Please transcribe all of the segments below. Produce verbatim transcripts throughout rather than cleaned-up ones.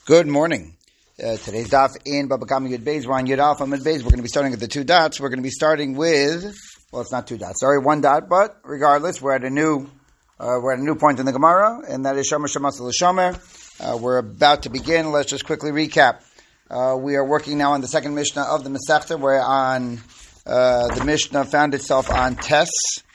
Good morning. Uh, today's daf in Baba Kama Yud Beis. We're on Yud Alpha Mid Beis. We're going to be starting at the two dots. We're going to be starting with, well, it's not two dots. Sorry, one dot. But regardless, we're at a new, uh, we're at a new point in the Gemara, and that is Shomer Shemas L'Shomer. Uh, we're about to begin. Let's just quickly recap. Uh, we are working now on the second Mishnah of the Masechta. We're on uh, the Mishnah found itself on Tes,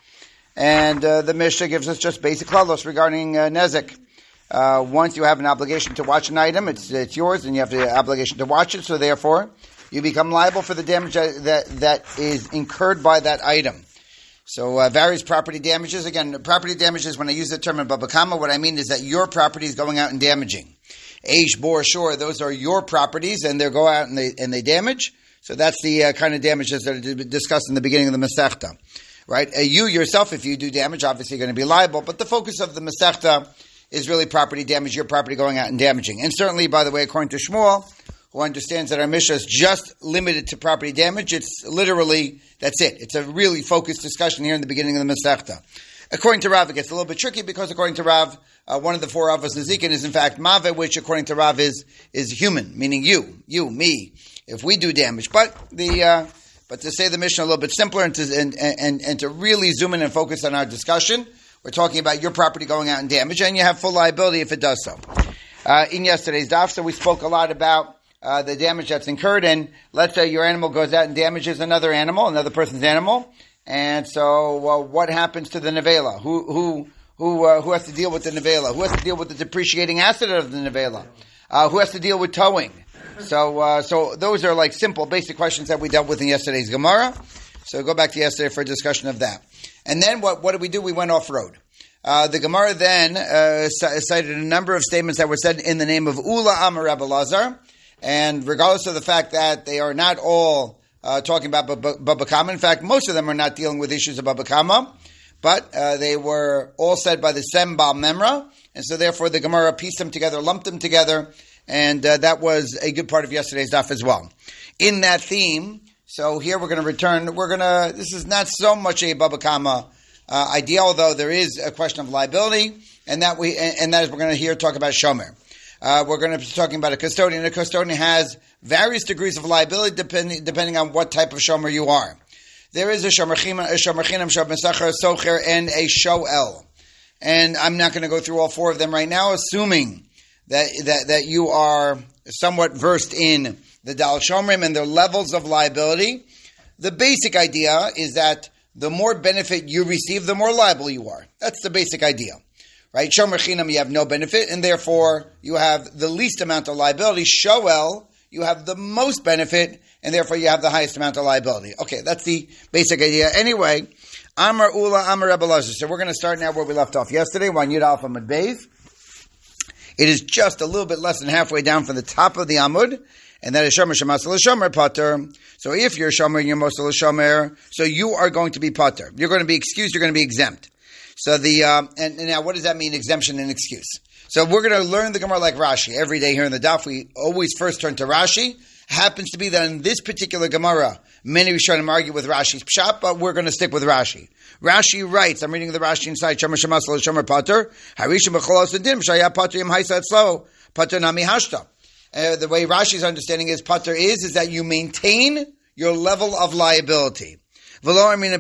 and uh, the Mishnah gives us just basic klalos regarding uh, Nezek. Uh, once you have an obligation to watch an item, it's it's yours, and you have the obligation to watch it. So therefore, you become liable for the damage that that, that is incurred by that item. So uh, various property damages. Again, property damages. When I use the term in Baba Kama, what I mean is that your property is going out and damaging. Aish, bor, shore, those are your properties, and they go out and they and they damage. So that's the uh, kind of damages that are discussed in the beginning of the Masechta, right? Uh, you yourself, if you do damage, obviously you're going to be liable. But the focus of the Masechta is really property damage, your property going out and damaging. And certainly, by the way, according to Shmuel, who understands that our Mishnah is just limited to property damage, it's literally, that's it. It's a really focused discussion here in the beginning of the Masechta. According to Rav, it gets a little bit tricky because according to Rav, uh, one of the four Avos Nezikin is in fact Mave, which according to Rav is, is human, meaning you, you, me, if we do damage. But the, uh, but to say the Mishnah a little bit simpler and to, and, and, and to really zoom in and focus on our discussion, we're talking about your property going out and damage, and you have full liability if it does so. Uh, in yesterday's daf, so we spoke a lot about uh, the damage that's incurred, and let's say your animal goes out and damages another animal, another person's animal, and so well, what happens to the nevela? Who who who uh, who has to deal with the nevela? Who has to deal with the depreciating asset of the nevela? Uh, who has to deal with towing? So uh, so those are like simple, basic questions that we dealt with in yesterday's Gemara. So go back to yesterday for a discussion of that. And then what, what did we do? We went off-road. Uh, the Gemara then uh, cited a number of statements that were said in the name of Ula Amar Rabbi Lazar. And regardless of the fact that they are not all uh, talking about Baba Kama, in fact, most of them are not dealing with issues of Baba Kama, but uh, they were all said by the Sem Baal Memra. And so therefore the Gemara pieced them together, lumped them together, and uh, that was a good part of yesterday's daf as well. In that theme, so here we're going to return, we're going to, this is not so much a Baba Kama uh, idea, although there is a question of liability, and that we, and, and that is we're going to here talk about Shomer. Uh, we're going to be talking about a custodian. A custodian has various degrees of liability depending, depending on what type of Shomer you are. There is a Shomer Chinam, a Shomer Chinam, Shomer Mesachar, a Socher, and a Shoel. And I'm not going to go through all four of them right now, assuming that, that, that you are somewhat versed in the Dal Shomrim and their levels of liability. The basic idea is that the more benefit you receive, the more liable you are. That's the basic idea, right? Shomer Chinam, you have no benefit, and therefore you have the least amount of liability. Shoel, you have the most benefit, and therefore you have the highest amount of liability. Okay, that's the basic idea. Anyway, Amar Ula, Amar Rebbe Lazar. So we're going to start now where we left off yesterday, one Yud Alpha Mid Beis. It is just a little bit less than halfway down from the top of the Amud, and that is Shomer Shemas L'Shomer Pater. So if you're Shomer and you're Mosel L'Shomer, so you are going to be Pater. You're going to be excused, you're going to be exempt. So the, um, and, and now what does that mean, exemption and excuse? So we're going to learn the Gemara like Rashi. Every day here in the daf, we always first turn to Rashi. Happens to be that in this particular Gemara, many Rishonim argue with Rashi's Pshat, but we're going to stick with Rashi. Rashi writes, I'm reading the Rashi inside, Shomer Shemas L'Shomer Pater, Harishim B'cholos Adim, Shaya Pater Yim Haisa Etzlo, Pater Nami Hashta. Uh, the way Rashi's understanding is Pater is, is that you maintain your level of liability. Meaning,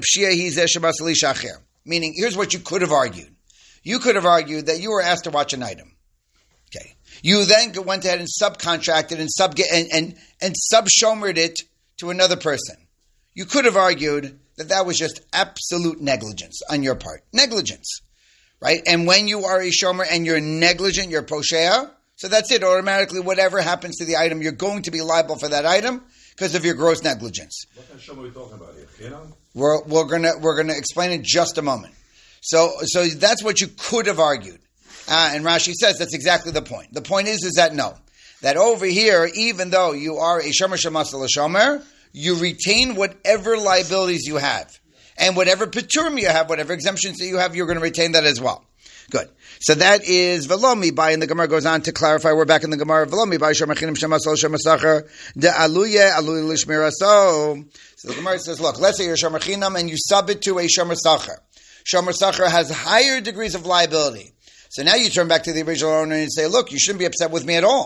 here's what you could have argued. You could have argued that you were asked to watch an item. Okay. You then went ahead and subcontracted and sub and, and, and sub-shomered it to another person. You could have argued that that was just absolute negligence on your part. Negligence. Right? And when you are a shomer and you're negligent, you're poshea, so that's it. Automatically, whatever happens to the item, you're going to be liable for that item because of your gross negligence. What kind of shomer are we talking about here? We're we're gonna we're gonna explain in just a moment. So so that's what you could have argued, uh, and Rashi says that's exactly the point. The point is is that no, that over here, even though you are a shomer shemas l'shomer, you retain whatever liabilities you have, and whatever paturim you have, whatever exemptions that you have, you're going to retain that as well. Good. So that is Velomi by, and the Gemara goes on to clarify. We're back in the Gemara. Velomi by Shomer Chinam Shemas L'Shomer Sacher De Aluye Aluye Lishmira. So the Gemara says, look, let's say you're Shomer Chinam and you sub it to a Shomer Sacher. Shomer Sacher has higher degrees of liability. So now you turn back to the original owner and say, look, you shouldn't be upset with me at all.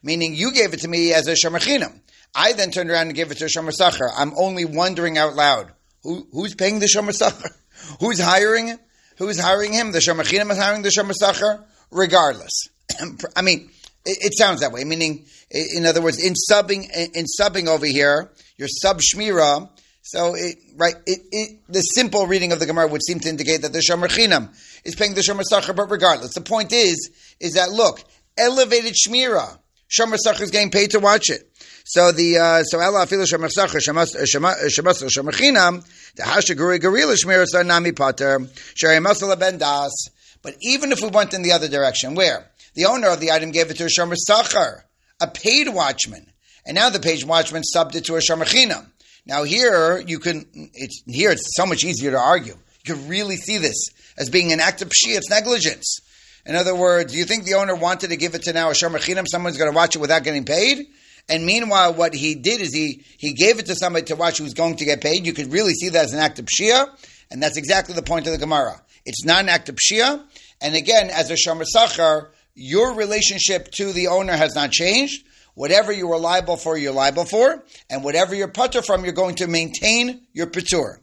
Meaning you gave it to me as a shomer chinam. I then turned around and gave it to a shomer sachar. I'm only wondering out loud, who, who's paying the shomer sachar? Who's hiring him? Who's hiring him? The shomer chinam is hiring the shomer sachar? Regardless. I mean, it, it sounds that way. Meaning, in other words, in subbing, in subbing over here, your sub shmira. So, it, right, it, it, the simple reading of the Gemara would seem to indicate that the shomer chinam is paying the shomer sachar. But regardless, the point is, is that look, elevated shmira, shomer sachar is getting paid to watch it. So the uh, so ela afilu shomer sachar shemas shemas shomer chinam the hashaguri gorilla shmira so nami pater shari masala ben das. But even if we went in the other direction, where the owner of the item gave it to a shomer sachar, a paid watchman, and now the paid watchman subbed it to a shomer chinam. Now here you can it's here it's so much easier to argue. You can really see this as being an act of pshia, it's negligence. In other words, do you think the owner wanted to give it to now a shomer chinam? Someone's going to watch it without getting paid? And meanwhile, what he did is he, he gave it to somebody to watch who's going to get paid. You could really see that as an act of pshia, and that's exactly the point of the Gemara. It's not an act of pshia, and again, as a shomer sachar, your relationship to the owner has not changed. Whatever you were liable for, you're liable for, and whatever you're putter from, you're going to maintain your patur.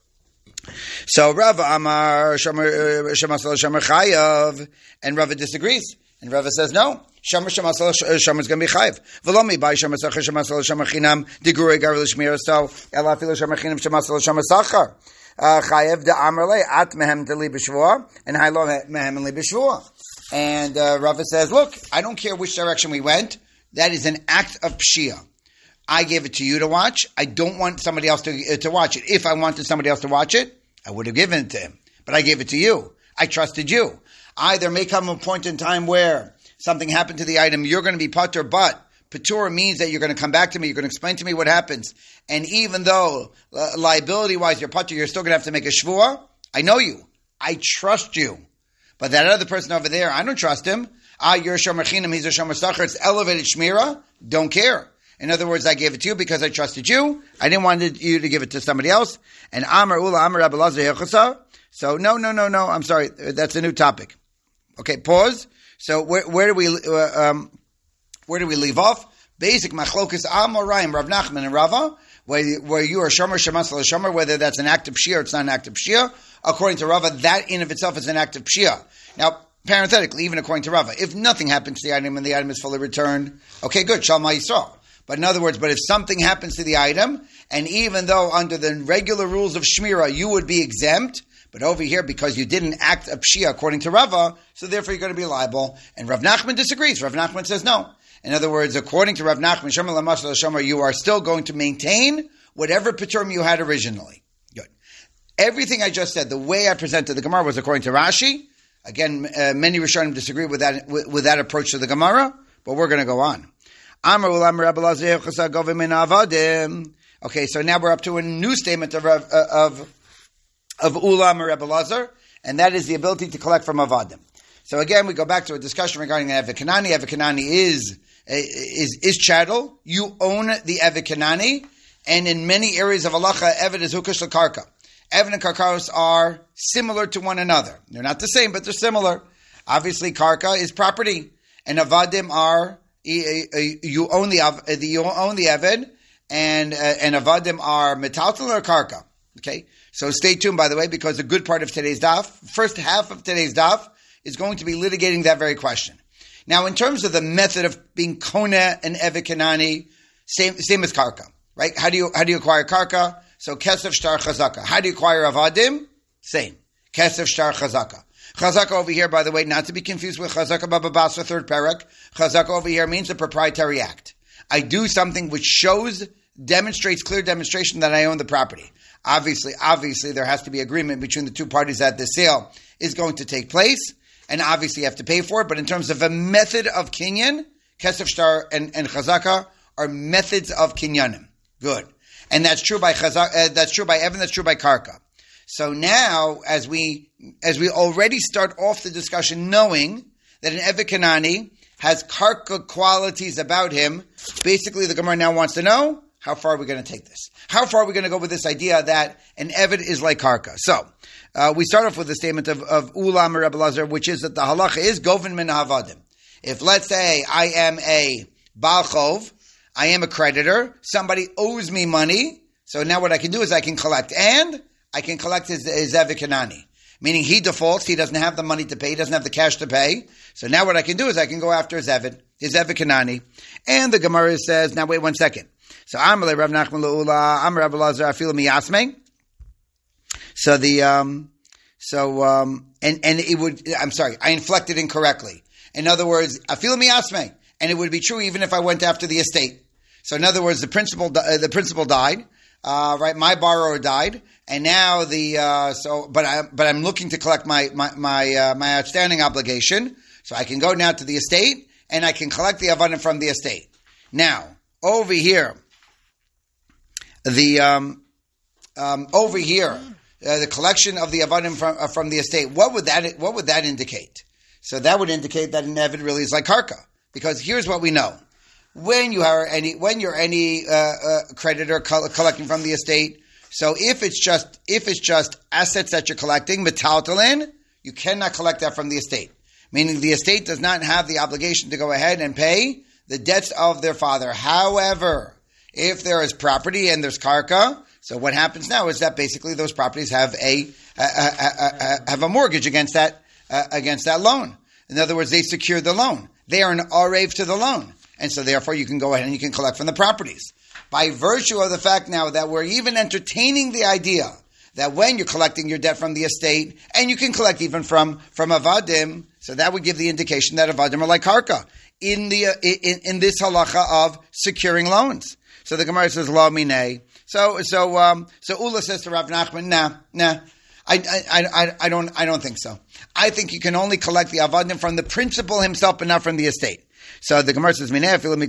So Rava Amar Shomer Shemasal Shomer Chayav, and Rava disagrees, and Rava says no. Shomer Shemasal Shomer is going to be chayav. V'lomi by Shomer Sachar Shemasal Shomer Chinam Digurei Garul Shmir. So Ela Filu Shomer Chinam Shemasal Shomer Sachar chayav de Amrle At Mehem Deli B'Shvua and Haylo Mehem Li B'Shvua. And uh, Rava says, look, I don't care which direction we went. That is an act of pshia. I gave it to you to watch. I don't want somebody else to uh, to watch it. If I wanted somebody else to watch it, I would have given it to him. But I gave it to you. I trusted you. I, there may come a point in time where something happened to the item. You're going to be patur, but patur means that you're going to come back to me. You're going to explain to me what happens. And even though uh, liability-wise you're patur, you're still going to have to make a shvuah. I know you. I trust you. But that other person over there, I don't trust him. Ah, you're a shomer chinam, he's a shomer sachar. It's elevated shmira. Don't care. In other words, I gave it to you because I trusted you. I didn't want you to give it to somebody else. And Amar Ula Amar Rabbi Lazar Hechasa. So no, no, no, no. I'm sorry. That's a new topic. Okay, pause. So where, where do we uh, um, where do we leave off? Basic machlokas Amoraim Rav Nachman and Rava, where where you are shomer shemasal shomer, whether that's an act of pshia or it's not an act of pshia. According to Rava, that in of itself is an act of pshia. Now, parenthetically, even according to Rava, if nothing happens to the item and the item is fully returned, okay, good, Shalom Yisrael. But in other words, but if something happens to the item, and even though under the regular rules of Shmira, you would be exempt, but over here, because you didn't act a pshia according to Rava, so therefore you're going to be liable. And Rav Nachman disagrees. Rav Nachman says no. In other words, according to Rav Nachman, Shomer Lamashal Shomer, you are still going to maintain whatever paturim you had originally. Good. Everything I just said, the way I presented the Gemara was according to Rashi. Again, uh, many Rishonim disagree with that with, with that approach to the Gemara, but we're going to go on. Okay, so now we're up to a new statement of of of Ulam or Rebbe Lazar, and that is the ability to collect from Avadim. So again, we go back to a discussion regarding the Eved Kanani. Eved Kanani is is is chattel. You own the Eved Kanani, and in many areas of halacha, Eved is hukash l'karka. Eved and karkaros are similar to one another. They're not the same, but they're similar. Obviously, karka is property, and avadim are you own the you own the eved, and and avadim are metaltal or karka. Okay, so stay tuned. By the way, because a good part of today's daf, first half of today's daf, is going to be litigating that very question. Now, in terms of the method of being kona and eved kanani, same same as karka, right? How do you how do you acquire karka? So kesef shtar chazaka. How do you acquire avadim? Same. Kesef shtar chazaka. Chazaka over here, by the way, not to be confused with chazaka baba basra third parak. Chazaka over here means a proprietary act. I do something which shows, demonstrates, clear demonstration that I own the property. Obviously, obviously there has to be agreement between the two parties that the sale is going to take place, and obviously you have to pay for it. But in terms of a method of kinyan, kesef shtar and, and chazaka are methods of kinyanim. Good. And that's true by chazak, uh, that's true by Evan, that's true by karka. So now, as we as we already start off the discussion knowing that an Eved Kanani has karka qualities about him, basically the Gemara now wants to know, how far are we going to take this? How far are we going to go with this idea that an Eved is like karka? So, uh, we start off with the statement of, of Ulam or Rebbe Lazar, which is that the halacha is govin min havadim. If, let's say, I am a Baal Chov, I am a creditor. Somebody owes me money. So now what I can do is I can collect. And I can collect his, his Eved Kanani. Meaning he defaults, he doesn't have the money to pay, he doesn't have the cash to pay. So now what I can do is I can go after his Eved, his Eved Kanani. And the Gemara says, now wait one second. So Amalei Rav Nachman Le'ula, Am Rav Elazar Afilu Miyasmei. So the, um, so, um, and, and it would, I'm sorry, I inflected incorrectly. In other words, Afilu Miyasmei. And it would be true even if I went after the estate. So in other words, the principal, uh, the principal died, uh, right? My borrower died, and now the uh, so, but I, but I'm looking to collect my my my, uh, my outstanding obligation. So I can go now to the estate, and I can collect the avadim from the estate. Now over here, the um, um, over here, uh, the collection of the avadim from uh, from the estate. What would that what would that indicate? So that would indicate that an evid really is like karka. Because here's what we know: when you are any, when you're any uh, uh, creditor co- collecting from the estate, so if it's just if it's just assets that you're collecting, metaltalin, you cannot collect that from the estate. Meaning the estate does not have the obligation to go ahead and pay the debts of their father. However, if there is property and there's karka, so what happens now is that basically those properties have a, a, a, a, a have a mortgage against that uh, against that loan. In other words, they secure the loan. They are an arev to the loan. And so therefore you can go ahead and you can collect from the properties. By virtue of the fact now that we're even entertaining the idea that when you're collecting your debt from the estate, and you can collect even from, from avadim, so that would give the indication that avadim are like karka in the uh, in, in this halacha of securing loans. So the Gemara says, lo minei. So so um, so Ula says to Rav Nachman, nah, nah. I, I, I, I don't I don't think so. I think you can only collect the avadim from the principal himself, but not from the estate. So the Gemara says,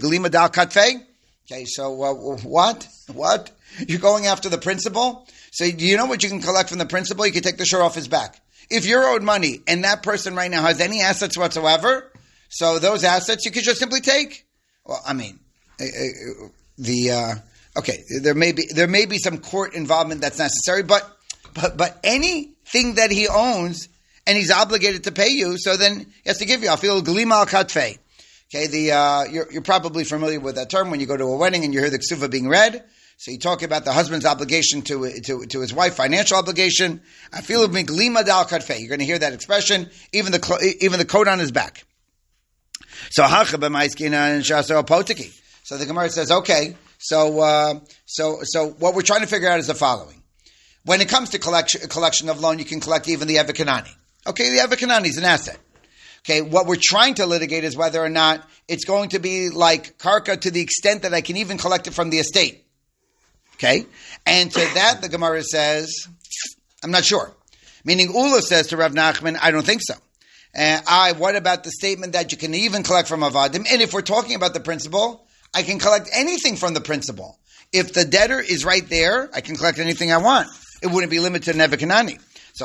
okay, so uh, what? What? You're going after the principal? So do you know what you can collect from the principal? You can take the shirt off his back. If you're owed money and that person right now has any assets whatsoever, so those assets you could just simply take. Well, I mean, uh, uh, the uh, okay, there may be there may be some court involvement that's necessary, but. But but anything that he owns and he's obligated to pay you, so then he has to give you. I feel glima al katfei. Okay, the uh, you're you're probably familiar with that term when you go to a wedding and you hear the ksuva being read. So you talk about the husband's obligation to to to his wife, financial obligation. I feel glima al katfei. You're going to hear that expression, even the even the coat on his back. So hacha b'maiskina and shaso apotiki. So the Gemara says, okay, so uh, so so what we're trying to figure out is the following. When it comes to collection, collection of loan, you can collect even the Eved Kanani. Okay, the Eved Kanani is an asset. Okay, what we're trying to litigate is whether or not it's going to be like karka to the extent that I can even collect it from the estate. Okay, and to that the Gemara says, I'm not sure. Meaning Ula says to Rav Nachman, I don't think so. And I, what about the statement that you can even collect from avadim? And if we're talking about the principal, I can collect anything from the principal. If the debtor is right there, I can collect anything I want. It wouldn't be limited to Eved Kanani. So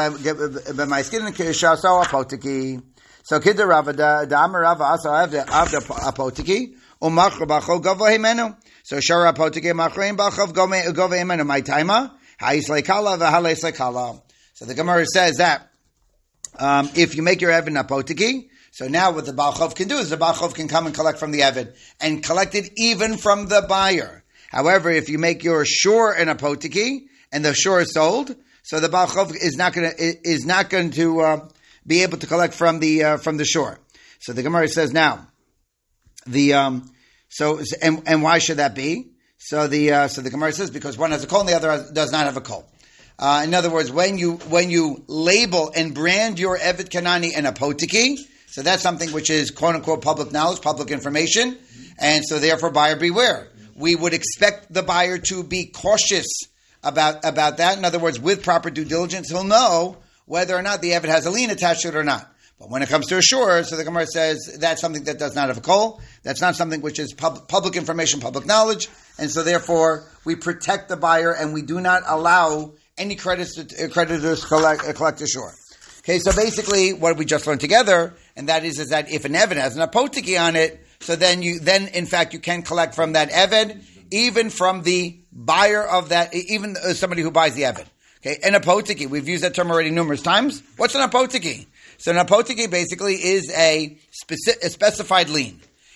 so kidda Rava da Amar Rava also have the apotiki umachar bachol gavo himenu. So shara apotiki machrein bachov gavo himenu. My timer ha'is lekala v'ha'les lekala. So the Gemara says that um, if you make your Eved apotiki, so now what the Baal Chov can do is the Baal Chov can come and collect from the Eved and collect it even from the buyer. However, if you make your shore an apotiki and the shore is sold, so the Baal Chov is not going to is not going to uh, be able to collect from the uh, from the shore. So the Gemara says now the um, so and, and why should that be? So the uh, so the Gemara says because one has a kol and the other has, does not have a kol. Uh, in other words, when you when you label and brand your Eved Kanani and apotiki, so that's something which is quote unquote public knowledge, public information, and so therefore buyer beware. We would expect the buyer to be cautious about, about that. In other words, with proper due diligence, he'll know whether or not the Eved has a lien attached to it or not. But when it comes to a shore, so the Gemara says that's something that does not have a kol. That's not something which is pub, public information, public knowledge. And so therefore, we protect the buyer and we do not allow any creditors to, uh, creditors to collect, uh, collect a shore. Okay, so basically what we just learned together, and that is, is that if an Eved has an apotiki on it, so then you, then in fact you can collect from that Eved, even from the buyer of that, even somebody who buys the Eved. Okay, an apotiki, we've used that term already numerous times. What's an apotiki? So an apotiki basically is a, speci- a specified lien.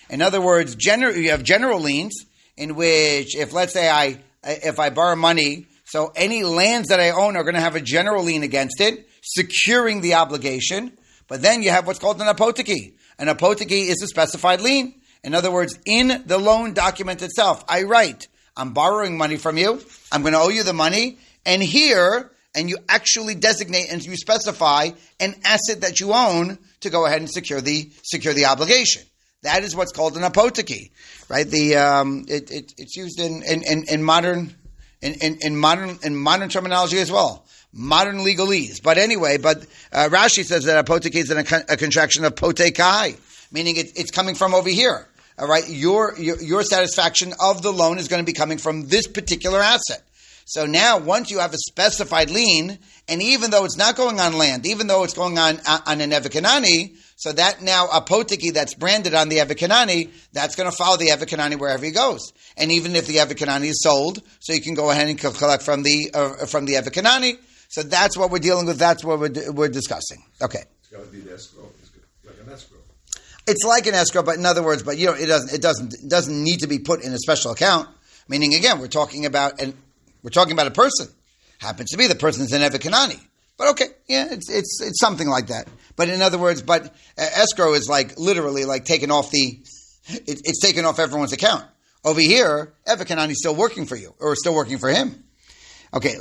In other words, general, you have general liens in which, if let's say I, if I borrow money, so any lands that I own are going to have a general lien against it, securing the obligation. But then you have what's called an apoteki. An apoteki is a specified lien. In other words, in the loan document itself, I write, I'm borrowing money from you, I'm going to owe you the money, and here, and you actually designate and you specify an asset that you own to go ahead and secure the secure the obligation. That is what's called an apoteki, right? The um, it, it, it's used in in, in, in modern in, in, in modern in modern terminology as well, modern legalese. But anyway, but uh, Rashi says that apoteki is a, a contraction of potekai, meaning it, it's coming from over here. All right, your, your your satisfaction of the loan is going to be coming from this particular asset. So now, once you have a specified lien, and even though it's not going on land, even though it's going on on an Evikanani, so that now apoteki that's branded on the Evikanani, that's going to follow the Evikanani wherever he goes. And even if the Evikanani is sold, so you can go ahead and collect from the uh, from the Evikanani. So that's what we're dealing with. That's what we're we're discussing. Okay. It's got to be the escrow. It's like an escrow. It's like an escrow, but in other words, but you know, it doesn't it doesn't it doesn't need to be put in a special account. Meaning, again, we're talking about an we're talking about a person. Happens to be the person's an Evikanani. But okay, yeah, it's it's it's something like that. But in other words, but uh, escrow is like literally like taken off the, it, it's taken off everyone's account. Over here, Evikanani is still working for you or still working for him. Okay,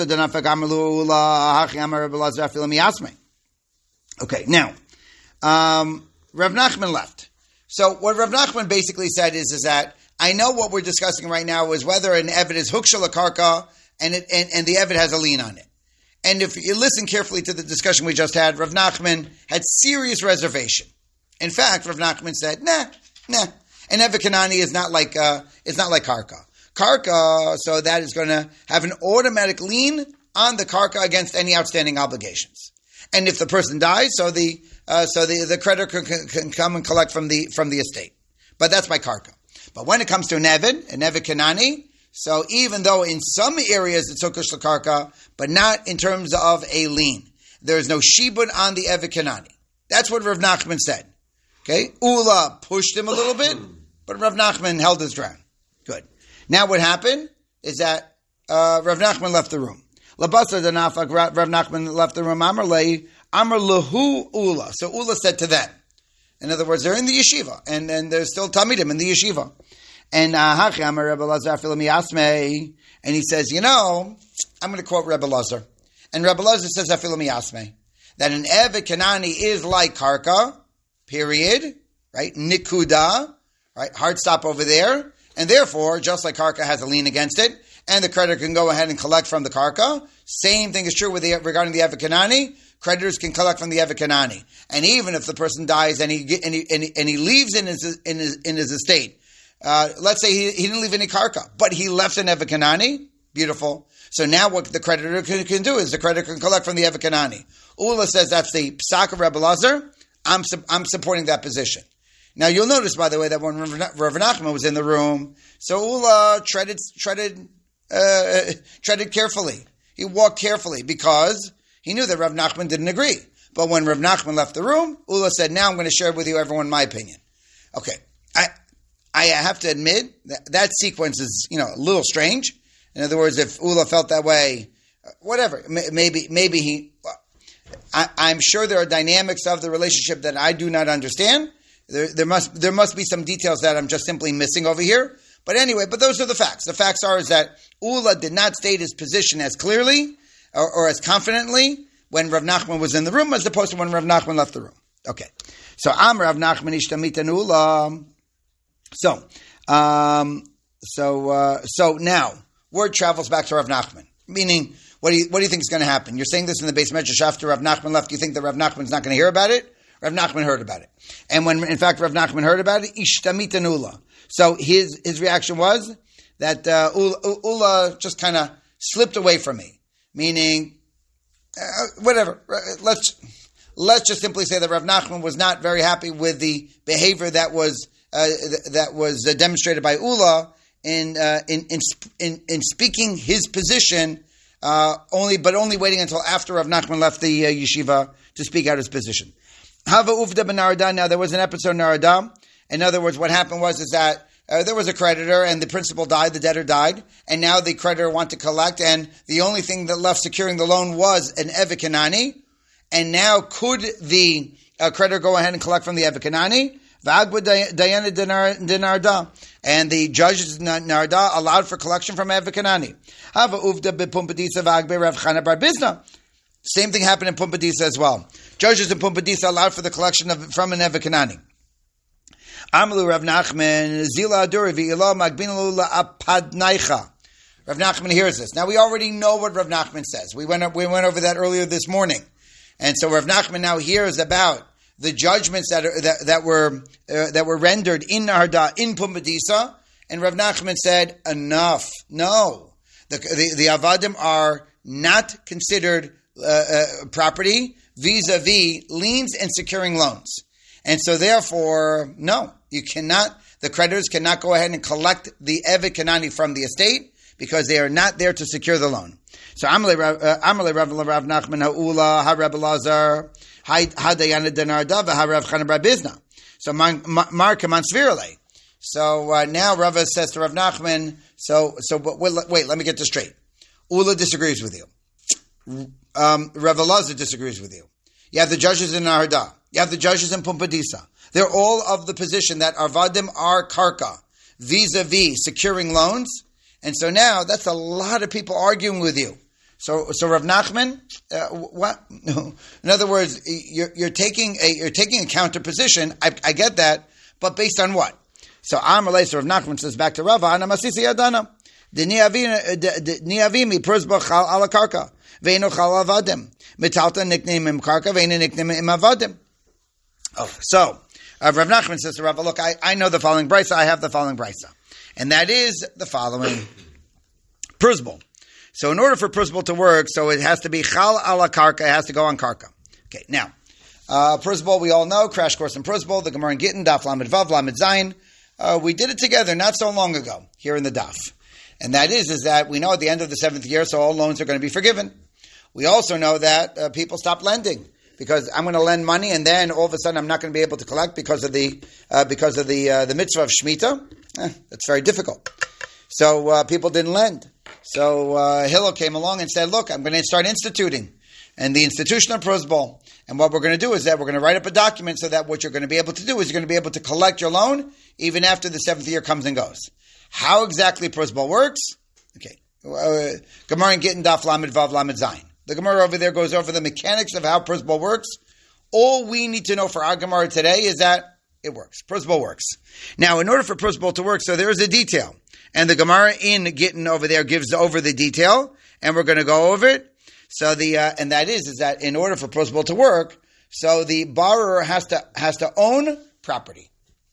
okay, now, um, Rav Nachman left. So what Rav Nachman basically said is is that I know what we're discussing right now is whether an Eved is Hukshal Karka and it and, and the Eved has a lien on it. And if you listen carefully to the discussion we just had, Rav Nachman had serious reservation. In fact, Rav Nachman said, nah, nah. An Evikanani is not like uh, it's not like Karka. Karka, so that is going to have an automatic lien on the Karka against any outstanding obligations. And if the person dies, so the uh, so the, the creditor can, can come and collect from the from the estate. But that's by Karka. But when it comes to an Eved, an Evikanani, so even though in some areas it's Hukush L'Karka, but not in terms of a lien. There is no Shibud on the Evikanani. That's what Rav Nachman said. Okay? Ula pushed him a little bit, but Rav Nachman held his ground. Good. Now what happened is that uh, Rav Nachman left the room. Labasa Danafak, Rav Nachman left the room. Amar lei, Amar lahu Ula. So Ula said to them. In other words, they're in the yeshiva, and, and there's still Talmidim in the yeshiva. And uh, and he says, you know, I'm going to quote Rebbe Lazar. And Rebbe Lazar says, that an Eved Kanani is like Karka, period, right? Nikuda, right? Hard stop over there. And therefore, just like Karka has a lien against it, and the creditor can go ahead and collect from the Karka, same thing is true with the, regarding the Eved Kanani. Creditors can collect from the Eved Kanani. And even if the person dies and he, and he, and he, and he leaves in his, in his, in his estate, Uh, let's say he, he didn't leave any karka, but he left an Evikanani. Beautiful. So now what the creditor can, can do is the creditor can collect from the Evikanani. Ula says that's the psak of Rebbe Lazar. I'm I'm supporting that position. Now you'll notice, by the way, that when Rav Nachman was in the room, so Ula treaded treaded uh, treaded carefully. He walked carefully because he knew that Rav Nachman didn't agree. But when Rav Nachman left the room, Ula said, "Now I'm going to share with you, everyone, my opinion." Okay, I. I have to admit that that sequence is, you know, a little strange. In other words, if Ula felt that way, whatever, maybe, maybe he, I, I'm sure there are dynamics of the relationship that I do not understand. There, there must, there must be some details that I'm just simply missing over here. But anyway, but those are the facts. The facts are is that Ula did not state his position as clearly or, or as confidently when Rav Nachman was in the room as opposed to when Rav Nachman left the room. Okay. So, Am Rav Nachman ishtamitan Ula. So, um, so, uh, so now word travels back to Rav Nachman. Meaning, what do you what do you think is going to happen? You're saying this in the base medrash after Rav Nachman left. Do you think that Rav Nachman's not going to hear about it? Rav Nachman heard about it, and when in fact Rav Nachman heard about it, ishtamita Ula. So his his reaction was that uh, Ula, Ula just kind of slipped away from me. Meaning, uh, whatever. Let's let's just simply say that Rav Nachman was not very happy with the behavior that was. Uh, th- that was uh, demonstrated by Ula in, uh, in in in in speaking his position uh, only, but only waiting until after Rav Nachman left the uh, yeshiva to speak out his position. Hava Uvda ben Narada. Now there was an episode in Narada, In other words, what happened was is that uh, there was a creditor and the principal died, the debtor died, and now the creditor wanted to collect, and the only thing that left securing the loan was an Evet Kanani. And now could the uh, creditor go ahead and collect from the Evet Kanani? And the judges Narda allowed for collection from Evet Kanani. Same thing happened in Pumpadisa as well. Judges in Pumpadisa allowed for the collection of from an Evet Kanani. Amalu Rav Nachman Zila Aduri V'Ilah Magbin Lula Apadnaicha. Rav Nachman hears this. Now we already know what Rav Nachman says. We went we went over that earlier this morning, and so Rav Nachman now hears about the judgments that are, that, that were uh, that were rendered in Narda in Pumpadisa, and Rav Nachman said, enough. No, the the, the avadim are not considered uh, uh, property vis-a-vis liens and securing loans, and so therefore, no, you cannot. The creditors cannot go ahead and collect the Evet Kanani from the estate because they are not there to secure the loan. So Amalei Amalei Rav Rav Nachman Ha'ula HaReb Elazar Hadayana Denarda VaHaRav Chana Bar Bizna. So Mar Kaman Svirale. So uh, now Rava says to Rav Nachman. So so but wait, wait, let me get this straight. Ula disagrees with you. Um, Rav Elazar disagrees with you. You have the judges in Narda. You have the judges in Pumpadisa. They're all of the position that Arvadim are karka vis-a-vis securing loans. And so now that's a lot of people arguing with you. So, so Rav Nachman, uh, what? In other words, you're, you're taking a you're taking a counter position. I, I get that, but based on what? So Amalei, so Rav Nachman says back to Rava, Ana Masisi Adana, the niavimi persba chal ala karka, veino chal avadim, metalta nickname im karka, veino nickname im avadim. Oh, so uh, Rav Nachman says to Rava, look, I, I know the following brisa. I have the following brisa, and that is the following persbal. So in order for Prusbal to work, so it has to be Chal ala Karka, it has to go on Karka. Okay, now, uh, Prusbal, we all know, crash course in Prusbal, the Gemara in Gittin, Daf Lamed Vav, Lamed Zayin. Uh, we did it together not so long ago, here in the Daf. And that is, is that we know at the end of the seventh year, so all loans are going to be forgiven. We also know that uh, people stop lending, because I'm going to lend money, and then all of a sudden I'm not going to be able to collect because of the uh, because of the uh, the mitzvah of Shemitah. Eh, that's very difficult. So uh, people didn't lend. So uh, Hillel came along and said, look, I'm going to start instituting. And the institution of Prusbal. And what we're going to do is that we're going to write up a document so that what you're going to be able to do is you're going to be able to collect your loan even after the seventh year comes and goes. How exactly Prusbal works? Okay. Uh, Gemara in Gittin, Daf Lamed Vav Lamed Zayin. The Gemara over there goes over the mechanics of how Prusbal works. All we need to know for our Gemara today is that it works. Prusbal works. Now, in order for Prusbal to work, so there is a detail. And the Gemara in Gittin over there gives over the detail, and we're going to go over it. So the uh, and that is is that in order for Prusbal to work, so the borrower has to has to own property.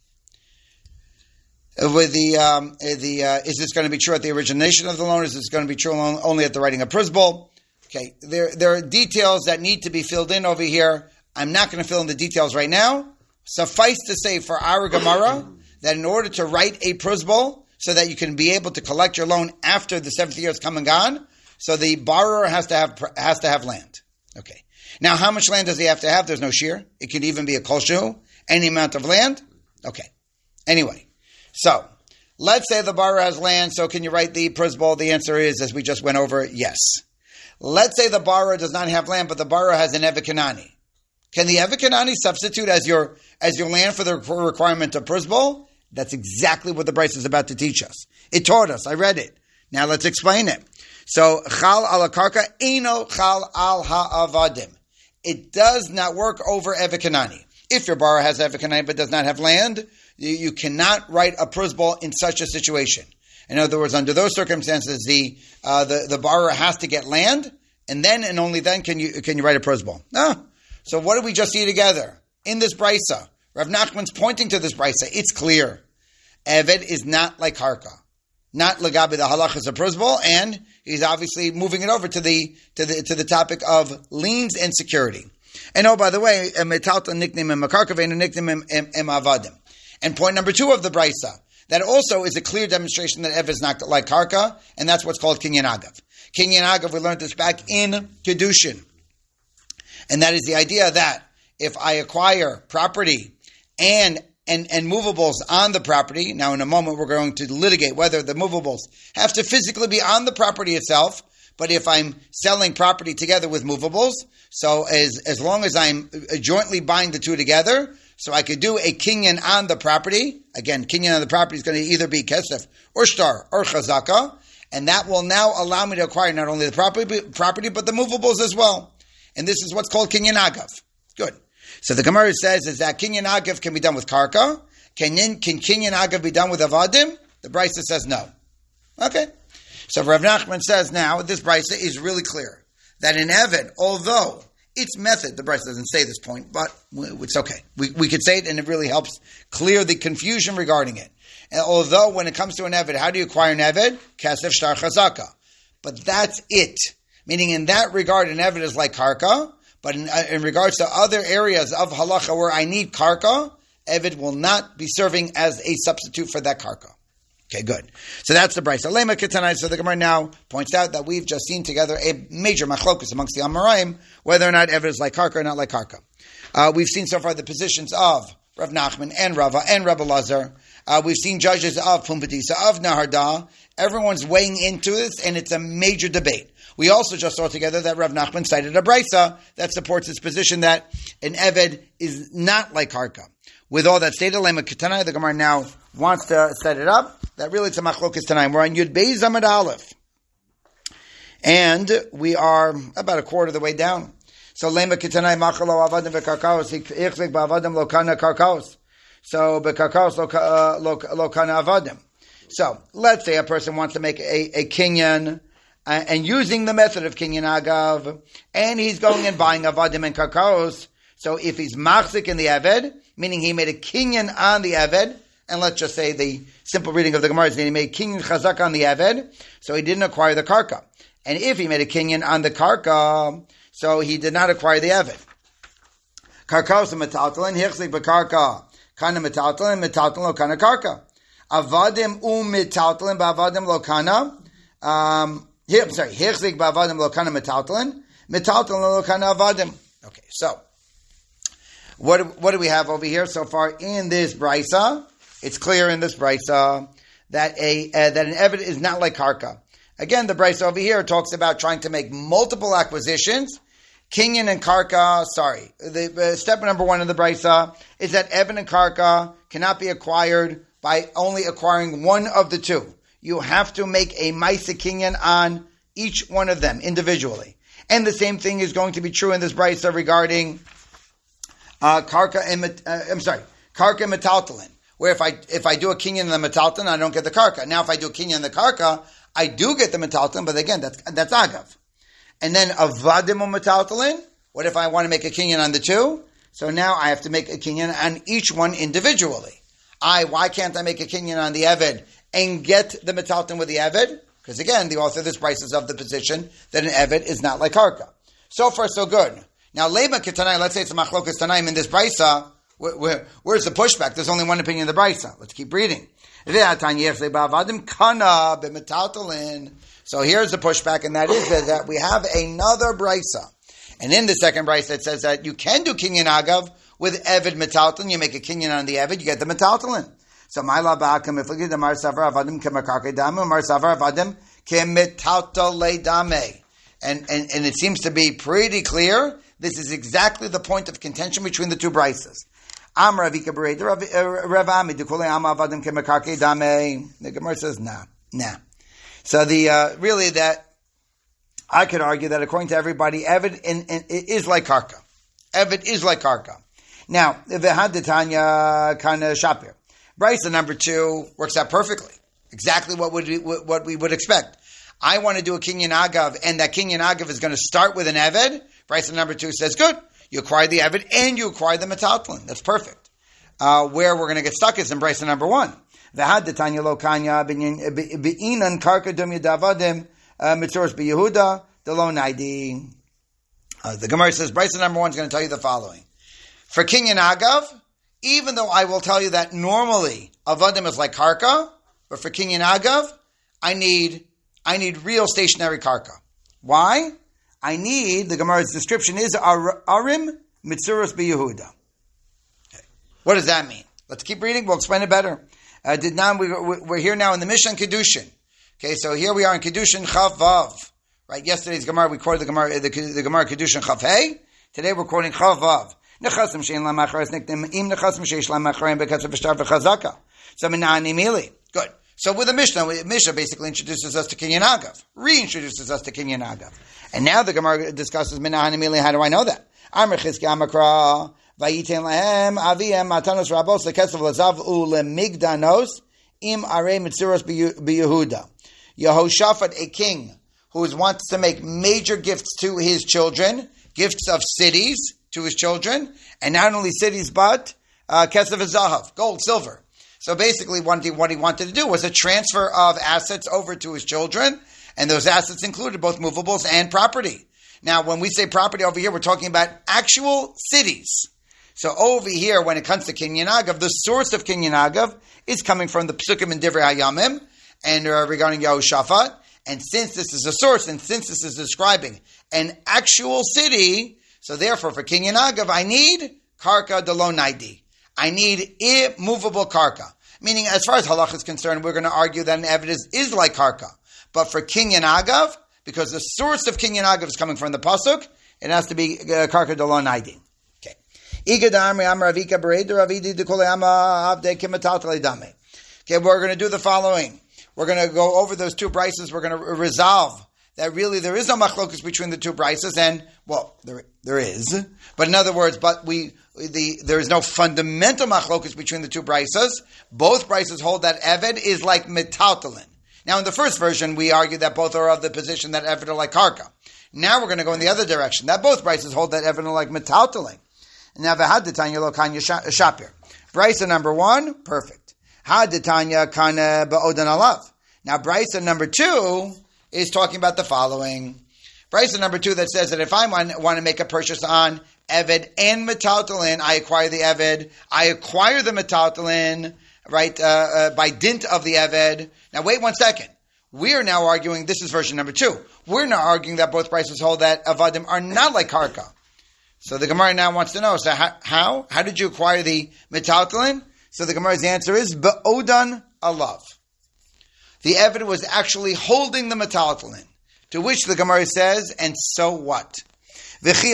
With the um, the uh, is this going to be true at the origination of the loan? Is this going to be true only at the writing of Prusbal? Okay, there there are details that need to be filled in over here. I'm not going to fill in the details right now. Suffice to say for our Gemara that in order to write a Prusbal, so that you can be able to collect your loan after the seventh year has come and gone, so the borrower has to have has to have land. Okay. Now, how much land does he have to have? There's no shear. It could even be a kolshu, any amount of land. Okay. Anyway, so let's say the borrower has land. So can you write the Prusbal? The answer is, as we just went over, yes. Let's say the borrower does not have land, but the borrower has an Evet Kanani. Can the Evet Kanani substitute as your as your land for the requirement of Prusbal? That's exactly what the Bryce is about to teach us. It taught us. I read it. Now let's explain it. So, Chal ala Karka, Eino Chal al ha'avadim. It does not work over Evet Kanani. If your borrower has Evet Kanani but does not have land, you, you cannot write a Prusbal in such a situation. In other words, under those circumstances, the uh, the, the borrower has to get land, and then and only then can you can you write a Prusbal. No. So what did we just see together? In this Brisa, Rav Nachman's pointing to this brisa. It's clear. Evet is not like Karka. Not Lagabi the halachas of Prusbal, and he's obviously moving it over to the to the to the topic of liens and security. And oh, by the way, metalta nickname im Karka ve'enu nickname im avadim. And point number two of the brisa, that also is a clear demonstration that Evet is not like Karka, and that's what's called Kinyan Agav. Kinyan Agav, we learned this back in Kedushin. And that is the idea that if I acquire property and and, and movables on the property. Now, in a moment, we're going to litigate whether the movables have to physically be on the property itself. But if I'm selling property together with movables, so as as long as I'm jointly buying the two together, so I could do a kinyan on the property. Again, kinyan on the property is going to either be kesef or shtar or chazaka, and that will now allow me to acquire not only the property, property but the movables as well. And this is what's called kinyan agav. Good. So the Gemara says is that kinyan agav can be done with karka. Can, can kinyan agav be done with avadim? The Brisa says no. Okay. So Rav Nachman says now, this Brisa is really clear, that in Eved, although its method, the Brisa doesn't say this point, but it's okay. We, we could say it and it really helps clear the confusion regarding it. And although when it comes to an Eved, how do you acquire an Eved? Kesef shtar chazaka. But that's it. Meaning in that regard, an Eved is like karka, but in, uh, in regards to other areas of halacha where I need karka, Eved will not be serving as a substitute for that karka. Okay, good. So that's the Brisa. Lema Ketanai. So the Gemara now points out that we've just seen together a major machlokus amongst the Amoraim, whether or not Eved is like karka or not like karka. Uh, we've seen so far the positions of Rav Nachman and Rava and Rabbi Lazar. Uh, we've seen judges of Pumbedisa, of Naharda. Everyone's weighing into this, and it's a major debate. We also just saw together that Rav Nachman cited a Brisa that supports his position that an Eved is not like karka. With all that stated, Lema Ketanai, the Gemara now wants to set it up. That really it's a machlokes tonight. We're on Yud Beis Amud Aleph. And we are about a quarter of the way down. So, Lema Ketanai Machalo Avadim V'Karkaos, Ichzik Ba'avadim Lokana Karkaos. So, B'Karkaos Lokana Avadim. So, let's say a person wants to make a, a kinyan, uh, and using the method of kinyan agav, and he's going and buying Avadim and Karkaos. So, if he's machzik in the Eved, meaning he made a kinyan on the Eved, and let's just say the simple reading of the Gemara is that he made kinyan chazak on the Eved, so he didn't acquire the karka. And if he made a kinyan on the karka, so he did not acquire the Eved. Karkaos metaltalin, hichzik b'karka, kana metaltalin, metaltalin lo kana karka. Avadim u metaltalin ba'avadim lo kana, um, here, I'm sorry, hichzik ba'avadim lo kana metaltalin, metaltalin lo kana avadim. Okay, so, what, what do we have over here so far in this Brisa? It's clear in this Brisa that a uh, that an Eved is not like karka. Again, the Brisa over here talks about trying to make multiple acquisitions. Kinyan and karka, sorry. The uh, step number one in the Brisa is that Eved and karka cannot be acquired by only acquiring one of the two. You have to make a Maisa Kinyan on each one of them individually. And the same thing is going to be true in this Brisa regarding uh, karka and, uh, I'm sorry, karka and metaltalin. Where if I if I do a kinyan in the metaltalin, I don't get the karka. Now if I do a kinyan in the karka, I do get the metaltalin, but again, that's that's agav. And then avadim or metaltalin, what if I want to make a kinyan on the two? So now I have to make a kinyan on each one individually. I why can't I make a kinyan on the Eved and get the metaltalin with the Eved? Because again, the author of this Brisa is of the position that an Eved is not like karka. So far, so good. Now, Lema Ketanai, let's say it's a machlokas tanaim in this Brisa. Where, where, where's the pushback? There's only one opinion in the Brisa. Let's keep reading. So here's the pushback, and that is that we have another Brisa. And in the second Brisa, it says that you can do kinyan agav with Eved metaltalin. You make a kinyan on the Eved, you get the metaltalin. So my labakam, if we get the mar savar avadim kemakake dame, mar savar avadim kemetaltale dame. And, and, and it seems to be pretty clear. This is exactly the point of contention between the two Brisas. The Gemara says, nah, nah. So the, uh, really that, I could argue that according to everybody, Eved in, in, is like karka. Eved is like karka. Now, v'hadetanya kana shapir. Brisa number two works out perfectly. Exactly what would we, what we would expect. I want to do a kinyan agav, and that kinyan agav is going to start with an Eved. Brisa number two says, good. You acquire the Eved and you acquire the metaltalin. That's perfect. Uh, where we're going to get stuck is in Brisa number one. V'hadetanya lo kanya b'inan karka dum yadavadim mitzuros b'Yehuda delo naidi. The Gemara says Brisa number one is going to tell you the following. For kinyan agav, even though I will tell you that normally avadim is like karka, but for kinyan agav, I need I need real stationary karka. Why? I need, the Gemara's description is Ar- Arim Mitzuros b'Yehuda. Okay. What does that mean? Let's keep reading. We'll explain it better. Uh, did not, we, we're here now in the Mishnah Kedushin. Okay, so here we are in Kedushin Chav Vav. Right, yesterday's Gemara, we quoted the Gemara, the, the Gemara Kedushin Chav Hey. Today we're quoting Chav Vav. Nechasim shein lam acharis nikdim im nechasim sheish lam acharim bekatzav v'shtar v'chazaka. So minani mili. Good. So with the Mishnah, Mishnah basically introduces us to Kinyan Agav, reintroduces us to Kinyan Agav. And now the Gemara discusses minani mili. How do I know that? Amr Chizki Amakra vayiten lahem aviem matanos rabos leketzav lazav ulemigdanos im arei mitzuros b'Yehuda. Yehoshaphat, a king who wants to make major gifts to his children, gifts of cities to his children, and not only cities, but uh, Kesef Zahav, gold, silver. So basically what he, what he wanted to do was a transfer of assets over to his children, and those assets included both movables and property. Now, when we say property over here, we're talking about actual cities. So over here, when it comes to Kinyan Agav, the source of Kinyan Agav is coming from the Psukim and Divrei HaYamim, and uh, regarding Yehoshaphat. And since this is a source, and since this is describing an actual city, so therefore for Kinyan Agav, I need karka delo naidi. I need immovable karka. Meaning, as far as halach is concerned, we're going to argue that an evidence is like karka. But for Kinyan Agav, because the source of Kinyan Agav is coming from the pasuk, it has to be uh, karka delo naidi. Okay. Okay, we're going to do the following. We're going to go over those two brises. We're going to resolve that really there is no machlokus between the two brises, and well, there there is, but in other words, but we the there is no fundamental machlokus between the two brises. Both brises hold that Eved is like metaltalin. Now, in the first version, we argued that both are of the position that Eved are like karka. Now we're going to go in the other direction. That both brises hold that Eved are like metaltalin. Now, v'had detanya lo kanya shapir. Brisa number one, perfect. Had detanya kana ba'odan alav. Now, brisa number two is talking about the following. Brisa number two that says that if I want, want to make a purchase on Eved and metaltalin, I acquire the Eved, I acquire the metaltalin, right, uh, uh, by dint of the Eved. Now, wait one second. We're now arguing, this is version number two. We're now arguing that both brises hold that Avadim are not like karka. So the Gemara now wants to know, so how? How, how did you acquire the metaltalin? So the Gemara's answer is ba'odan alav. The Eved was actually holding the metaltalin, to which the Gemara says, and so what? The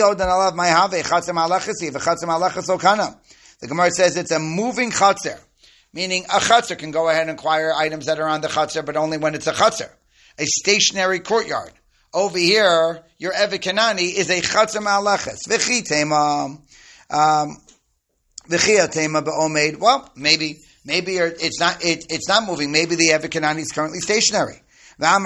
Gemara says it's a moving chatzar, meaning a chatzar can go ahead and acquire items that are on the chatzar, but only when it's a chatzar, a stationary courtyard. Over here, your Eved Kanani is a chatzar ma'alachas. V'chi tema, um, v'chi tema ba'omed. Well, maybe. Maybe it's not it, it's not moving. Maybe the Eved Kanani is currently stationary. So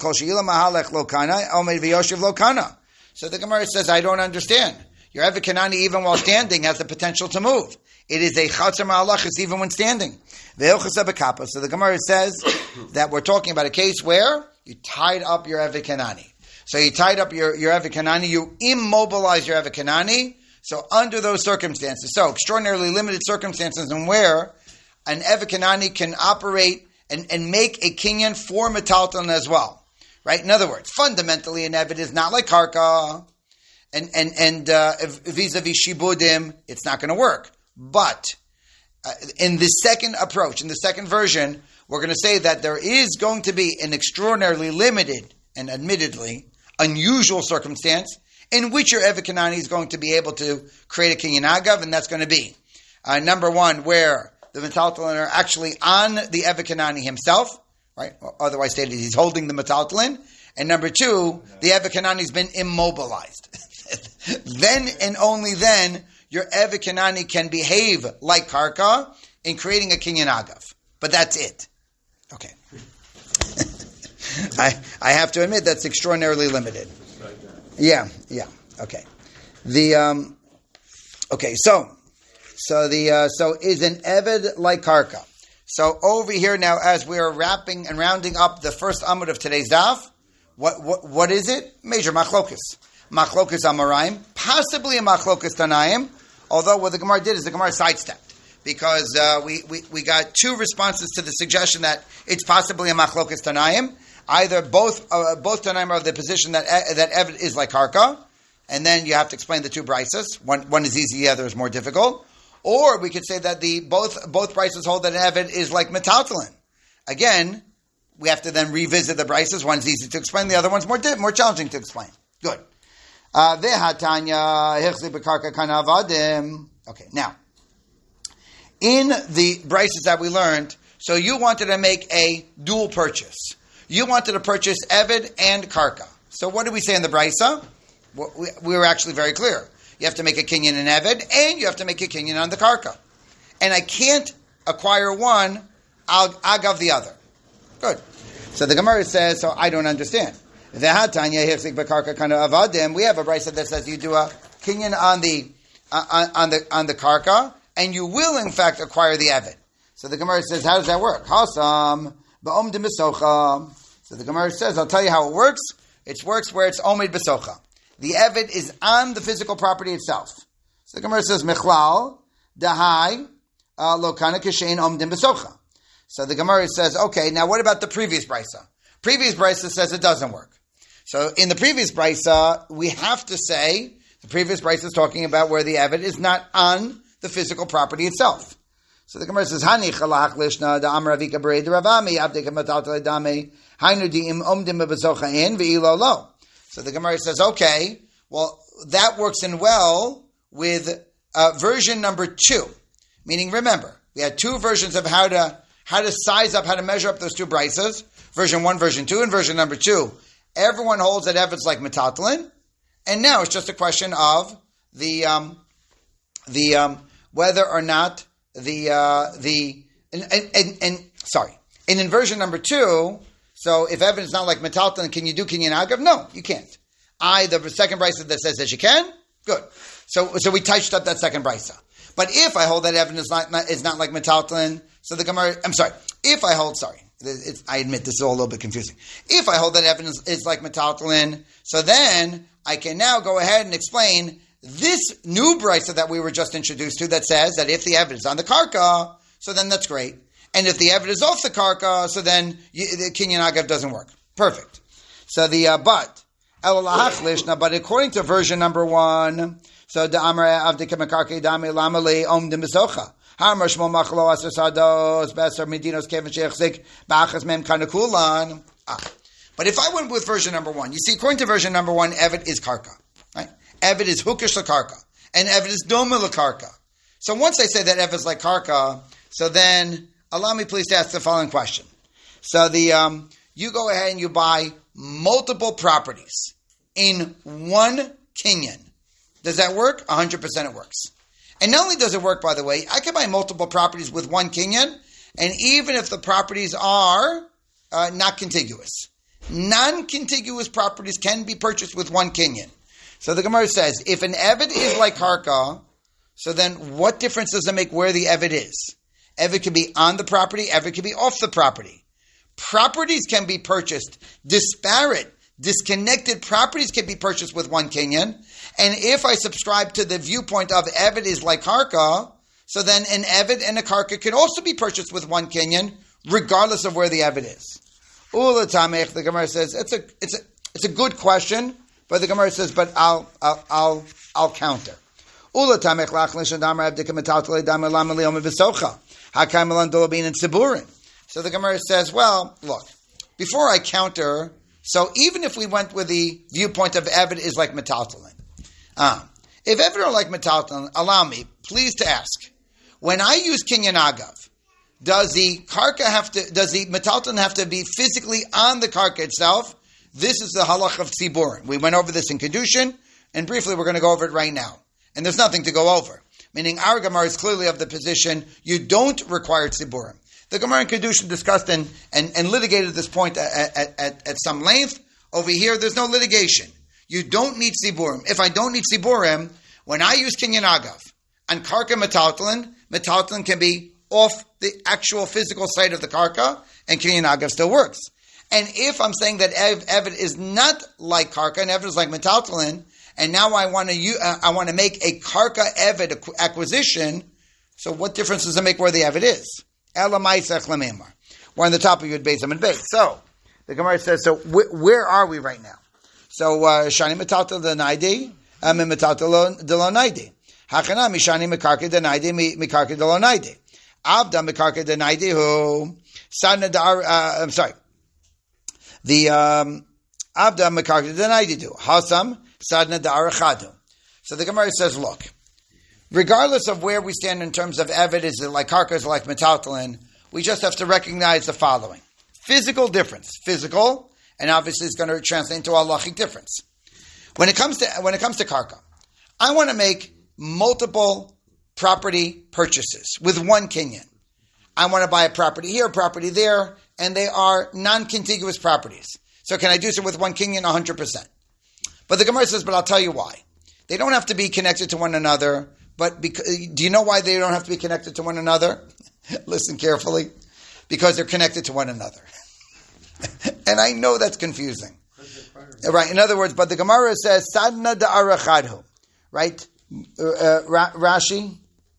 the Gemara says, I don't understand. Your Eved Kanani, even while standing, has the potential to move. It is a chatzar ma'alachas even when standing. So the Gemara says that we're talking about a case where you tied up your Eved Kanani. So you tied up your, your Eved Kanani, you immobilized your Eved Kanani. So under those circumstances, so extraordinarily limited circumstances, and where an Eved Kanani can operate and, and make a kinyan for metaltalin as well, right? In other words, fundamentally, an Eved is not like karka, and and and uh, vis-a-vis shibudim, it's not going to work. But uh, in the second approach, in the second version, we're going to say that there is going to be an extraordinarily limited and admittedly unusual circumstance in which your Eved Kanani is going to be able to create a kinyan agav, and that's going to be uh, number one, where the metaltalin are actually on the Eved Kanani himself, right? Or otherwise stated, he's holding the metaltalin. And number two, the Eved Kanani has been immobilized. Then and only then, your Eved Kanani can behave like karka in creating a kinyan agav. But that's it. Okay. I I have to admit that's extraordinarily limited. Yeah, yeah. Okay. The um. Okay, so. So the uh, so is an Eved like karka. So over here now, as we are wrapping and rounding up the first amud of today's daf, what what what is it? Major machlokus, machlokus amarayim, possibly a machlokus tanaim. Although what the Gemara did is the Gemara sidestepped, because uh, we, we we got two responses to the suggestion that it's possibly a machlokus tanaim. Either both uh, both tanaim are of the position that uh, that Eved is like karka, and then you have to explain the two brises. One one is easy, the other is more difficult. Or we could say that the both both brises hold that an Eved is like metaltalin. Again, we have to then revisit the brises. One's easy to explain, the other one's more more challenging to explain. Good. Uh, okay, now, in the brises that we learned, so you wanted to make a dual purchase. You wanted to purchase Eved and Karka. So what did we say in the brisa? Well, we, we were actually very clear. You have to make a kinyan in Eved, and you have to make a kinyan on the Karka. And I can't acquire one, I'll agav the other. Good. So the Gemara says, so I don't understand. We have a brisa that says you do a kinyan on the uh, on the on the karka, and you will in fact acquire the Eved. So the Gemara says, how does that work? Hasam ba'om de misocha. So the Gemara says, I'll tell you how it works. It works where it's omid besocha. The Eved is on the physical property itself. So the Gemara says, mechlal dahai lokana kishein omdim besocha. So the Gemara says, okay, now what about the previous brisa? Previous brisa says it doesn't work. So in the previous brisa, we have to say, the previous brisa is talking about where the Eved is not on the physical property itself. So the Gemara says, Hani chalach lishna da amar avika berei de ravami abdeka matalta dame hainu di'im omdim bebezocha in ve'ilo lo. So the Gemara says, okay, well, that works in well with uh, version number two. Meaning, remember, we had two versions of how to how to size up, how to measure up those two brisas. Version one, version two, and version number two. Everyone holds that Eved's like metaltalin, and now it's just a question of the um, the um, whether or not the uh, the and, and, and, and sorry, and in version number two. So if Eved is not like metaltalin, can you do kinyan agav? No, you can't. I the second brisa that says that you can. Good. So so we touched up that second brisa. But if I hold that Eved is not, not is not like metaltalin, so the Gemara. I'm sorry. If I hold sorry. It's, I admit this is all a little bit confusing. If I hold that evidence is like metaltalin, so then I can now go ahead and explain this new brisa that we were just introduced to that says that if the evidence is on the karka, so then that's great. And if the evidence is off the karka, so then you, the kinyan agav doesn't work. Perfect. So the uh, but elalachlishna, but according to version number one, so the amar avdika mekarke dame lamale om de misocha. Ah. But if I went with version number one, you see, according to version number one, Eved is karka, right? Eved is hukish lakarka, and Eved is doma lakarka. So once I say that Eved is like karka, so then allow me please to ask the following question. So the um, you go ahead and you buy multiple properties in one kinyan. Does that work? one hundred percent it works. And not only does it work, by the way, I can buy multiple properties with one kinyan, and even if the properties are uh, not contiguous. Non-contiguous properties can be purchased with one kinyan. So the Gemara says, if an Eved is like karka, so then what difference does it make where the Eved is? Eved can be on the property, Eved can be off the property. Properties can be purchased, disparate, disconnected properties can be purchased with one kinyan. And if I subscribe to the viewpoint of Eved is like karka, so then an Eved and a karka can also be purchased with one kinyan, regardless of where the Eved is. Ula tamech, the Gemara says it's a it's a it's a good question, but the Gemara says, but I'll I'll I'll, I'll counter. Ula tamech lachlish adamar avdika metaltale damar lamali omer v'socha hakay melan dolabin and tziburin. So the Gemara says, well, look, before I counter, so even if we went with the viewpoint of Eved is like metaltalin. Ah, if Eved are like metaltalin, allow me, please, to ask: when I use kinyan agav, does the karka have to? Does the metaltalin have to be physically on the karka itself? This is the halach of tziburim. We went over this in kedushin, and briefly we're going to go over it right now. And there's nothing to go over. Meaning, our Gemara is clearly of the position you don't require tziburim. The Gemara in kedushin discussed and, and, and litigated this point at, at, at, at some length. Over here, there's no litigation. You don't need tziburim. If I don't need tziburim, when I use kinyan agav on karka metaltalin, metaltalin can be off the actual physical site of the karka, and kinyan agav still works. And if I'm saying that Ev, Eved is not like karka, and Eved is like metaltalin, and now I want to uh, I want to make a karka Eved acquisition, so what difference does it make where the Eved is? Elamaisach lememar. We're on the top of Yud Beis Amud Beis. So the Gemara says, so wh- where are we right now? So, shani metaltal the naidi, and metaltal the lo naidi. Hachana mishani mekarke denaide mekarke delonaide. Avda mekarke denaide hu sadna dar. Uh, I'm sorry. The um, Avda mekarke denaide hu hasam sadna dar chadu. So the Gemara says, look, regardless of where we stand in terms of Eved, is it like karka, is it like metaltalin, we just have to recognize the following. Physical difference. Physical, and obviously it's going to translate into a halachic difference. When it comes to when it comes to karka, I want to make multiple property purchases with one kinyan. I want to buy a property here, a property there, and they are non-contiguous properties. So can I do so with one kinyan? one hundred percent. But the Gemara says, but I'll tell you why. They don't have to be connected to one another, but because, do you know why they don't have to be connected to one another? Listen carefully. Because they're connected to one another. And I know that's confusing. Right, in other words, but the Gemara says, Sadna da'ara chadhu. Right? Uh, uh, Ra- Rashi?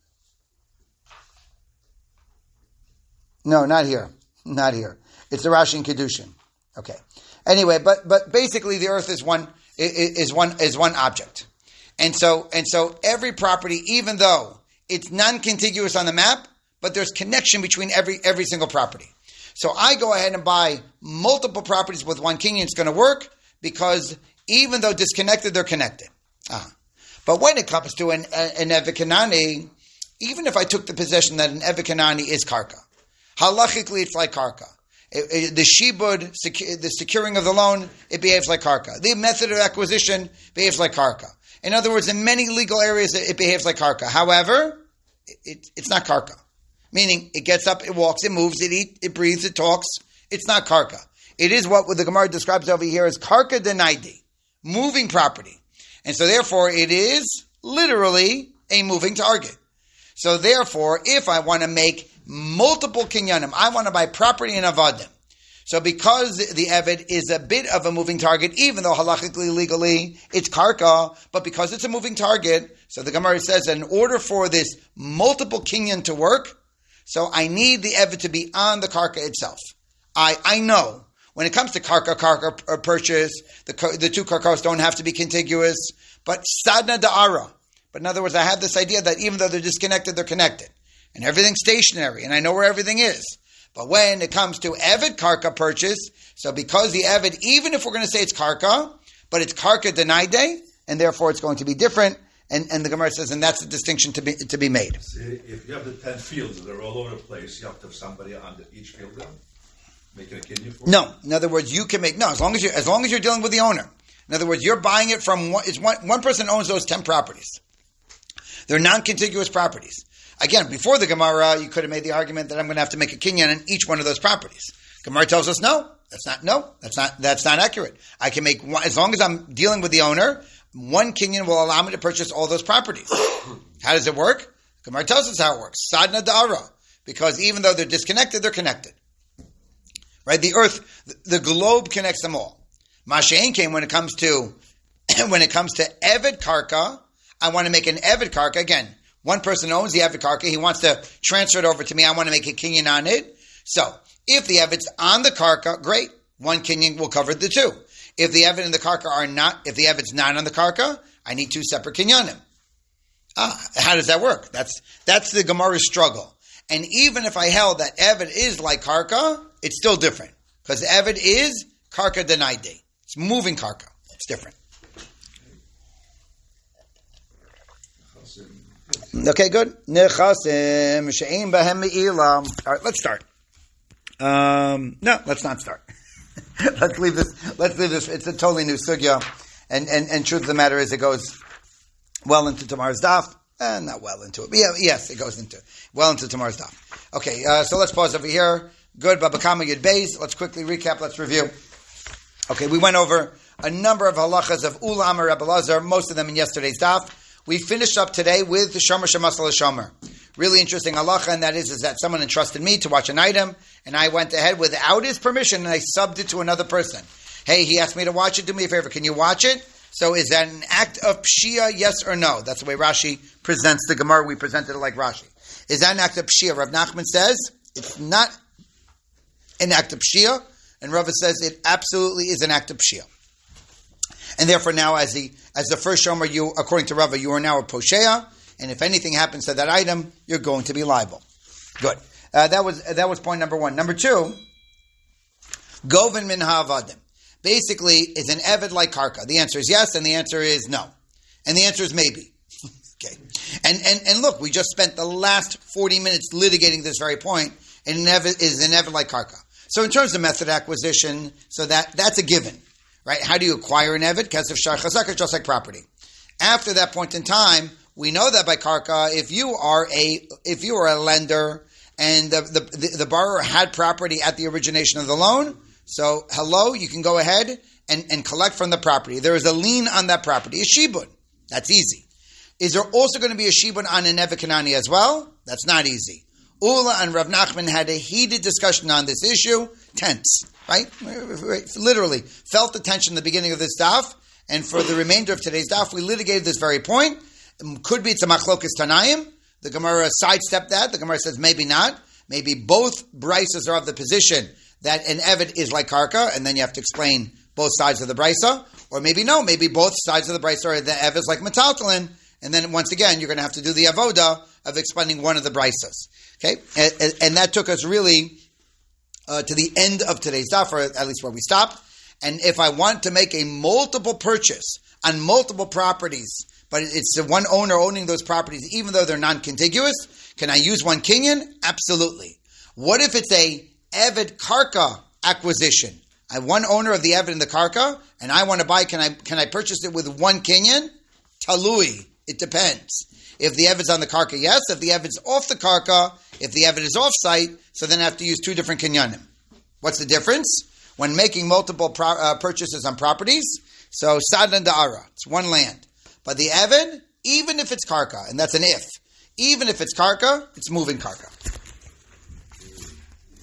No, not here. Not here. It's the Rashi in Kedushin. Okay. Anyway, but but basically the earth is one is one is one object. And so and so every property, even though it's non-contiguous on the map, but there's connection between every every single property. So I go ahead and buy multiple properties with one kinyan. It's going to work because even though disconnected, they're connected. Ah. But when it comes to an, an Eved Kanani, even if I took the position that an Eved Kanani is karka, halachically it's like karka. It, it, the shibud, secu- the securing of the loan, it behaves like karka. The method of acquisition behaves like karka. In other words, in many legal areas, it, it behaves like karka. However, it, it, it's not karka. Meaning, it gets up, it walks, it moves, it eats, it breathes, it talks. It's not karka. It is what the Gemara describes over here as karka denaidi, moving property. And so therefore, it is literally a moving target. So therefore, if I want to make multiple kinyanim, I want to buy property in avadim. So because the Eved is a bit of a moving target, even though halachically, legally, it's karka, but because it's a moving target, so the Gemara says that in order for this multiple kinyan to work, so I need the Eved to be on the karka itself. I, I know when it comes to karka, karka purchase, the, the two karkos don't have to be contiguous, but sadna da'ara. But in other words, I have this idea that even though they're disconnected, they're connected. And everything's stationary, and I know where everything is. But when it comes to Eved karka purchase, so because the Eved, even if we're going to say it's karka, but it's karka denaide, and therefore it's going to be different, and, and the Gemara says, and that's the distinction to be to be made. See, if you have the ten fields that are all over the place, you have to have somebody on the, each field then? Making a kinyan for No. In other words, you can make, no, as long as you're, as long as you're dealing with the owner. In other words, you're buying it from one, it's one, one person owns those ten properties. They're non-contiguous properties. Again, before the Gemara, you could have made the argument that I'm going to have to make a kinyan in each one of those properties. Gemara tells us no, that's not, no, that's not, that's not accurate. I can make one, as long as I'm dealing with the owner, one kinyan will allow me to purchase all those properties. How does it work? Gemara tells us how it works. Sadna da'ara. Because even though they're disconnected, they're connected. Right? The earth, the globe connects them all. Masha'en came when it comes to, when it comes to Eved karka, I want to make an Eved karka. Again, one person owns the Eved karka. He wants to transfer it over to me. I want to make a kinyan on it. So, if the Eved's on the karka, great. One kinyan will cover the two. If the Eved and the karka are not, if the Eved's not on the karka, I need two separate kinyanim. Ah, how does that work? That's, that's the Gemara's struggle. And even if I held that Eved is like karka, it's still different. Because Eved is karka denaide. It's moving karka. It's different. Okay, good. Nechasim she'ein bahem me'ilam. All right, let's start. Um, no, let's not start. let's leave this. Let's leave this. It's a totally new sugya, and and and truth of the matter is, it goes well into tomorrow's daf. Eh, not well into it. But yeah, yes, it goes into well into tomorrow's daf. Okay, uh, so let's pause over here. Good. Baba Kama Yud Beis. Let's quickly recap. Let's review. Okay, we went over a number of halachas of Ula Amar Rebbe Lazar, most of them in yesterday's daf. We finished up today with the Shomer Shemasal Shomer. Really interesting halacha, and that is, is that someone entrusted me to watch an item, and I went ahead without his permission, and I subbed it to another person. Hey, he asked me to watch it. Do me a favor. Can you watch it? So is that an act of pshia, yes or no? That's the way Rashi presents the Gemara. We presented it like Rashi. Is that an act of pshia? Rav Nachman says it's not an act of pshia, and Rava says it absolutely is an act of pshia. And therefore now, as the as the first shomer, you, according to Rava, you are now a poshea. and if anything happens to that item, you're going to be liable. Good. Uh, that was that was point number one. Number two, Goven min ha'avadim. Basically, is an Eved like Karka? The answer is yes, and the answer is no. And the answer is maybe. Okay. And, and and look, we just spent the last forty minutes litigating this very point, and an Eved is an Eved like Karka. So in terms of method acquisition, so that that's a given, right? How do you acquire an Eved? Kesef shar chazaka, just like property. After that point in time, we know that by Karka, if you are a if you are a lender and the the, the, the borrower had property at the origination of the loan, so hello, you can go ahead and, and collect from the property. There is a lien on that property, a shibun. That's easy. Is there also going to be a shibun on an Eved Kanani as well? That's not easy. Ula and Rav Nachman had a heated discussion on this issue. Tense, right? Literally felt the tension in the beginning of this daf, and for the remainder of today's daf, we litigated this very point. Could be it's a machlokas tanayim. The Gemara sidestepped that. The Gemara says maybe not. Maybe both brises are of the position that an Eved is like Karka, and then you have to explain both sides of the brisa. Or maybe no, maybe both sides of the brisa are the Eved is like metaltalin, and then once again, you're going to have to do the avoda of explaining one of the brisas. Okay? And, and that took us really uh, to the end of today's daf, or at least where we stopped. And if I want to make a multiple purchase on multiple properties, but it's the one owner owning those properties, even though they're non-contiguous, can I use one kinyan? Absolutely. What if it's a Eved Karka acquisition? I have one owner of the Eved in the Karka, and I want to buy, can I can I purchase it with one kinyan? Talui. It depends. If the Eved's on the Karka, yes. If the Eved's off the Karka, if the Eved is off-site, so then I have to use two different kinyanim. What's the difference? When making multiple pro, uh, purchases on properties, so Sadan Da'ara, it's one land. But the Eved, even if it's Karka, and that's an if, even if it's Karka, it's moving Karka.